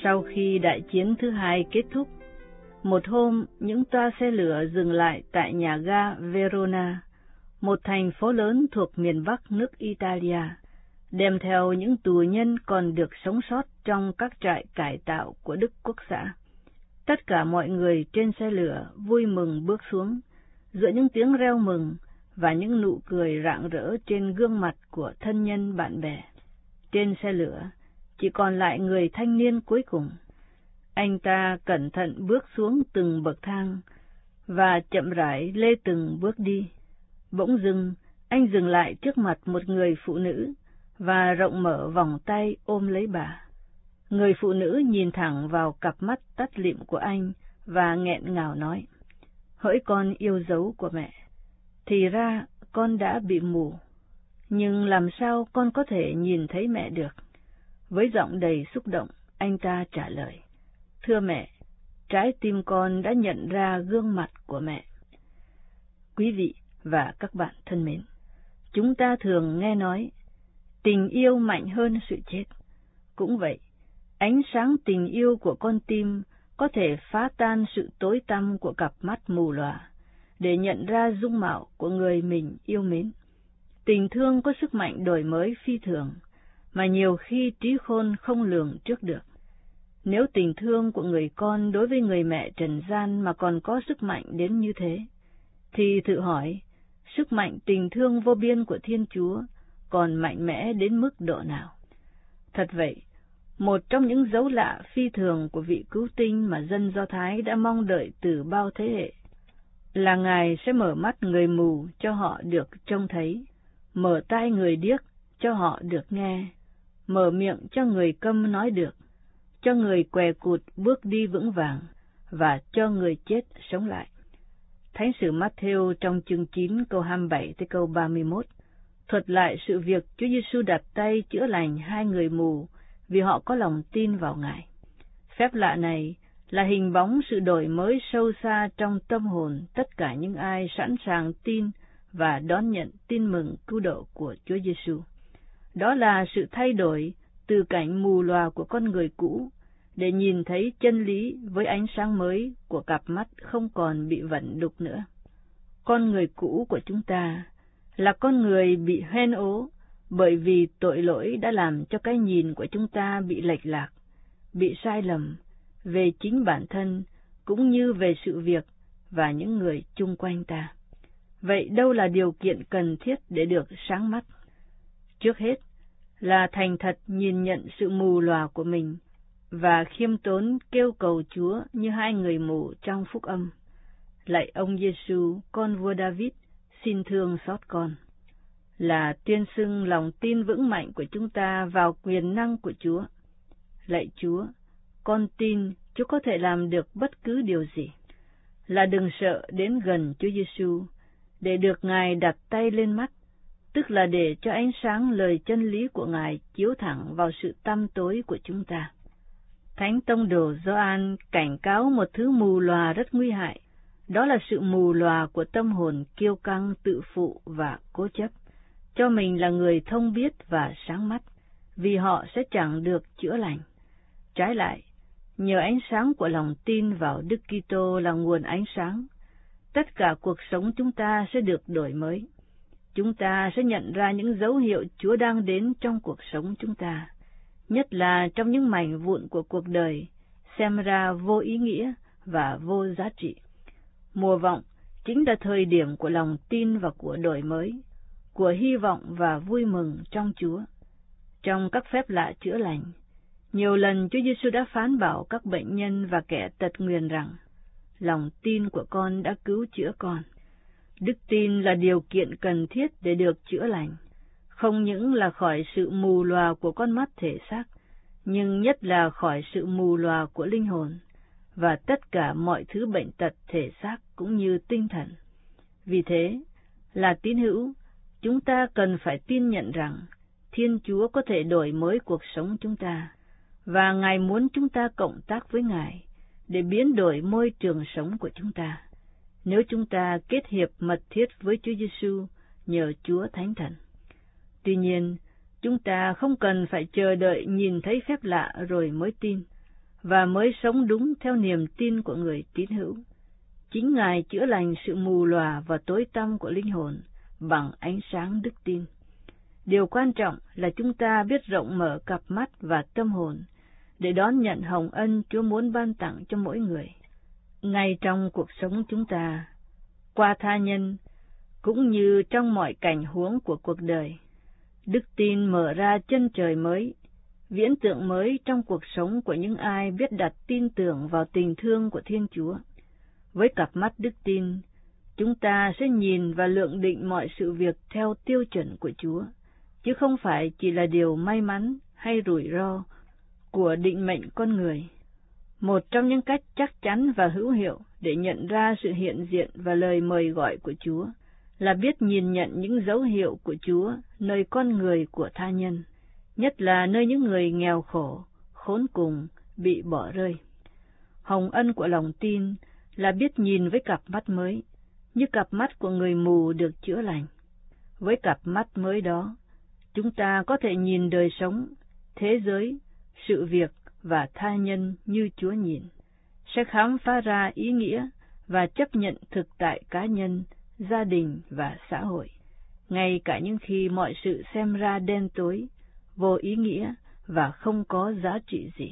Sau khi đại chiến thứ hai kết thúc, một hôm những toa xe lửa dừng lại tại nhà ga Verona, một thành phố lớn thuộc miền Bắc nước Italia, đem theo những tù nhân còn được sống sót trong các trại cải tạo của Đức Quốc xã. Tất cả mọi người trên xe lửa vui mừng bước xuống, giữa những tiếng reo mừng và những nụ cười rạng rỡ trên gương mặt của thân nhân bạn bè. Trên xe lửa, chỉ còn lại người thanh niên cuối cùng. Anh ta cẩn thận bước xuống từng bậc thang và chậm rãi lê từng bước đi. Bỗng dưng, anh dừng lại trước mặt một người phụ nữ và rộng mở vòng tay ôm lấy bà. Người phụ nữ nhìn thẳng vào cặp mắt tắt lịm của anh và nghẹn ngào nói: "Hỡi con yêu dấu của mẹ, thì ra con đã bị mù, nhưng làm sao con có thể nhìn thấy mẹ được?" Với giọng đầy xúc động, anh ta trả lời: "Thưa mẹ, trái tim con đã nhận ra gương mặt của mẹ." Quý vị và các bạn thân mến, chúng ta thường nghe nói tình yêu mạnh hơn sự chết. Cũng vậy, ánh sáng tình yêu của con tim có thể phá tan sự tối tăm của cặp mắt mù lòa để nhận ra dung mạo của người mình yêu mến. Tình thương có sức mạnh đổi mới phi thường mà nhiều khi trí khôn không lường trước được. Nếu tình thương của người con đối với người mẹ trần gian mà còn có sức mạnh đến như thế, thì thử hỏi, sức mạnh tình thương vô biên của Thiên Chúa còn mạnh mẽ đến mức độ nào? Thật vậy, một trong những dấu lạ phi thường của vị cứu tinh mà dân Do Thái đã mong đợi từ bao thế hệ là Ngài sẽ mở mắt người mù cho họ được trông thấy, mở tai người điếc cho họ được nghe, mở miệng cho người câm nói được, cho người què cụt bước đi vững vàng, và cho người chết sống lại. Thánh sử Matthew trong chương 9 câu 27 tới câu 31 thuật lại sự việc Chúa Giêsu đặt tay chữa lành hai người mù vì họ có lòng tin vào Ngài. Phép lạ này là hình bóng sự đổi mới sâu xa trong tâm hồn tất cả những ai sẵn sàng tin và đón nhận tin mừng cứu độ của Chúa Giêsu. Đó là sự thay đổi từ cảnh mù lòa của con người cũ để nhìn thấy chân lý với ánh sáng mới của cặp mắt không còn bị vẩn đục nữa. Con người cũ của chúng ta là con người bị hoen ố bởi vì tội lỗi đã làm cho cái nhìn của chúng ta bị lệch lạc, bị sai lầm về chính bản thân cũng như về sự việc và những người chung quanh ta. Vậy đâu là điều kiện cần thiết để được sáng mắt? Trước hết là thành thật nhìn nhận sự mù lòa của mình và khiêm tốn kêu cầu Chúa như hai người mù trong phúc âm: "Lạy ông Giêsu, con vua David, xin thương xót con." Là tuyên xưng lòng tin vững mạnh của chúng ta vào quyền năng của Chúa: "Lạy Chúa, con tin Chúa có thể làm được bất cứ điều gì." Là đừng sợ đến gần Chúa Giêsu để được Ngài đặt tay lên mắt, tức là để cho ánh sáng lời chân lý của Ngài chiếu thẳng vào sự tăm tối của chúng ta. Thánh tông đồ Gioan cảnh cáo một thứ mù lòa rất nguy hại, đó là sự mù lòa của tâm hồn kiêu căng, tự phụ và cố chấp, cho mình là người thông biết và sáng mắt, vì họ sẽ chẳng được chữa lành. Trái lại, nhờ ánh sáng của lòng tin vào Đức Kitô là nguồn ánh sáng, tất cả cuộc sống chúng ta sẽ được đổi mới. Chúng ta sẽ nhận ra những dấu hiệu Chúa đang đến trong cuộc sống chúng ta, nhất là trong những mảnh vụn của cuộc đời xem ra vô ý nghĩa và vô giá trị. Mùa vọng chính là thời điểm của lòng tin và của đổi mới, của hy vọng và vui mừng trong Chúa. Trong các phép lạ chữa lành, nhiều lần Chúa Giêsu đã phán bảo các bệnh nhân và kẻ tật nguyền rằng: "Lòng tin của con đã cứu chữa con." Đức tin là điều kiện cần thiết để được chữa lành, không những là khỏi sự mù lòa của con mắt thể xác, nhưng nhất là khỏi sự mù lòa của linh hồn, và tất cả mọi thứ bệnh tật thể xác cũng như tinh thần. Vì thế, là tín hữu, chúng ta cần phải tin nhận rằng Thiên Chúa có thể đổi mới cuộc sống chúng ta, và Ngài muốn chúng ta cộng tác với Ngài để biến đổi môi trường sống của chúng ta, nếu chúng ta kết hiệp mật thiết với Chúa Giêsu nhờ Chúa Thánh Thần. Tuy nhiên, chúng ta không cần phải chờ đợi nhìn thấy phép lạ rồi mới tin, và mới sống đúng theo niềm tin của người tín hữu. Chính Ngài chữa lành sự mù lòa và tối tăm của linh hồn bằng ánh sáng đức tin. Điều quan trọng là chúng ta biết rộng mở cặp mắt và tâm hồn để đón nhận hồng ân Chúa muốn ban tặng cho mỗi người. Ngay trong cuộc sống chúng ta, qua tha nhân, cũng như trong mọi cảnh huống của cuộc đời, đức tin mở ra chân trời mới, viễn tượng mới trong cuộc sống của những ai biết đặt tin tưởng vào tình thương của Thiên Chúa. Với cặp mắt đức tin, chúng ta sẽ nhìn và lượng định mọi sự việc theo tiêu chuẩn của Chúa, chứ không phải chỉ là điều may mắn hay rủi ro của định mệnh con người. Một trong những cách chắc chắn và hữu hiệu để nhận ra sự hiện diện và lời mời gọi của Chúa là biết nhìn nhận những dấu hiệu của Chúa nơi con người của tha nhân, nhất là nơi những người nghèo khổ, khốn cùng, bị bỏ rơi. Hồng ân của lòng tin là biết nhìn với cặp mắt mới, như cặp mắt của người mù được chữa lành. Với cặp mắt mới đó, chúng ta có thể nhìn đời sống, thế giới, sự việc và tha nhân như Chúa nhìn, sẽ khám phá ra ý nghĩa và chấp nhận thực tại cá nhân, gia đình và xã hội, ngay cả những khi mọi sự xem ra đen tối, vô ý nghĩa và không có giá trị gì.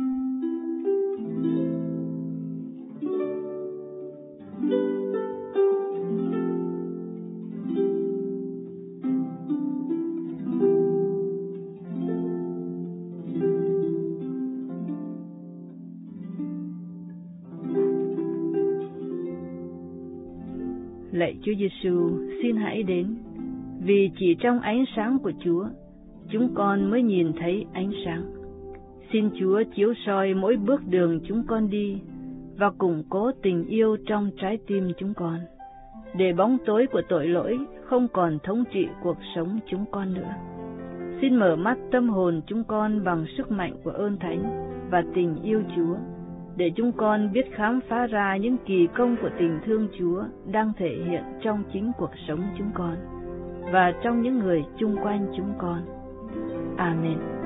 Lạy Chúa Giêsu, xin hãy đến, vì chỉ trong ánh sáng của Chúa, chúng con mới nhìn thấy ánh sáng. Xin Chúa chiếu soi mỗi bước đường chúng con đi và củng cố tình yêu trong trái tim chúng con, để bóng tối của tội lỗi không còn thống trị cuộc sống chúng con nữa. Xin mở mắt tâm hồn chúng con bằng sức mạnh của ơn thánh và tình yêu Chúa, để chúng con biết khám phá ra những kỳ công của tình thương Chúa đang thể hiện trong chính cuộc sống chúng con và trong những người chung quanh chúng con. Amen.